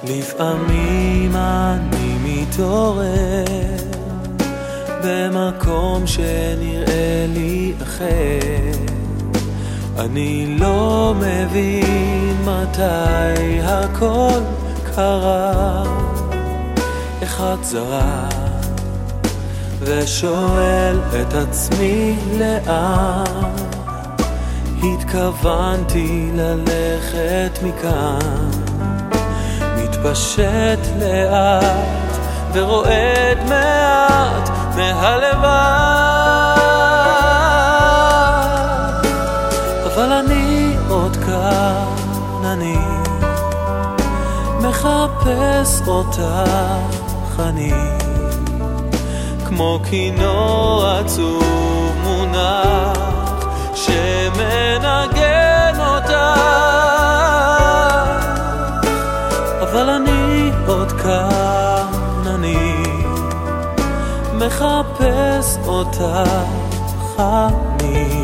לפעמים אני מתעורר במקום שנראה לי אחר. אני לא מבין מתי הכל קרה. אחד זרה ושואל את עצמי לאן התכוונתי ללכת מכאן. מתפשט לאט ורועד מעט מהלבד, אבל אני עוד כאן, אני מחפש אותך, אני כמו כינור עצוב מונח שמנגן אותך, אבל אני עוד כאן, אני מחפש אותך, אני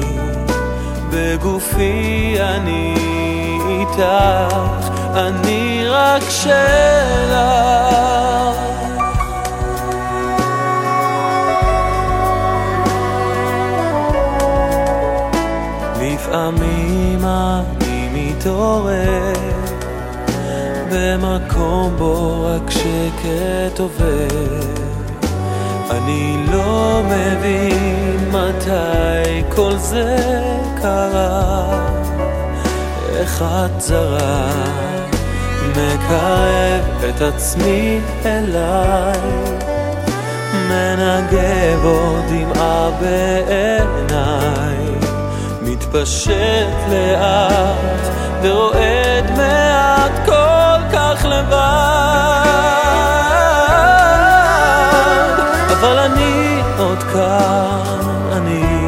בגופי אני איתך, אני רק שלך. לפעמים אני מתעורר במקום בו רק שקט עובר. אני לא מבין מתי כל זה קרה. אחד זרה מקרב את עצמי אליי, מנגב עוד דמעה בעיניי, מתפשט לאט ורועד מעט כל כך לבד, אבל אני עוד כאן, אני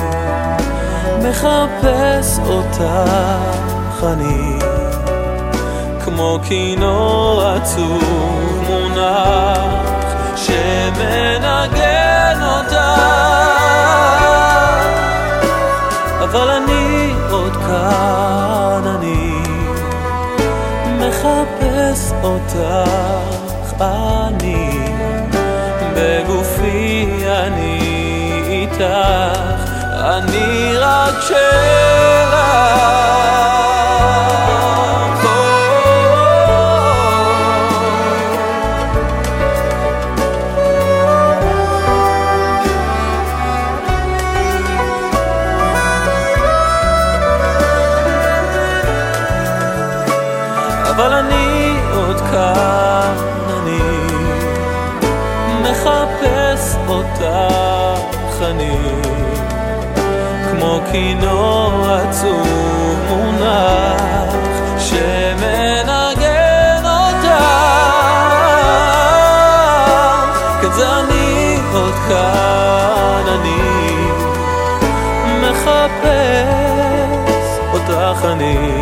מחפש אותך, אני כמו כינור עצוב מונח שמנגן אותך, אבל אני עוד כאן, אני מחפש אותך, אני בגופי אני איתך, אני רק שלך. אבל אני עוד כאן, אני מחפש אותך, אני כמו כינור עצוב מונח שמנגן אותך, כזה אני עוד כאן, אני מחפש אותך, אני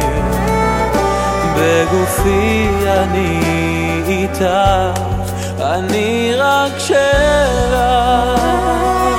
בגופי אני איתך, אני רק שלך.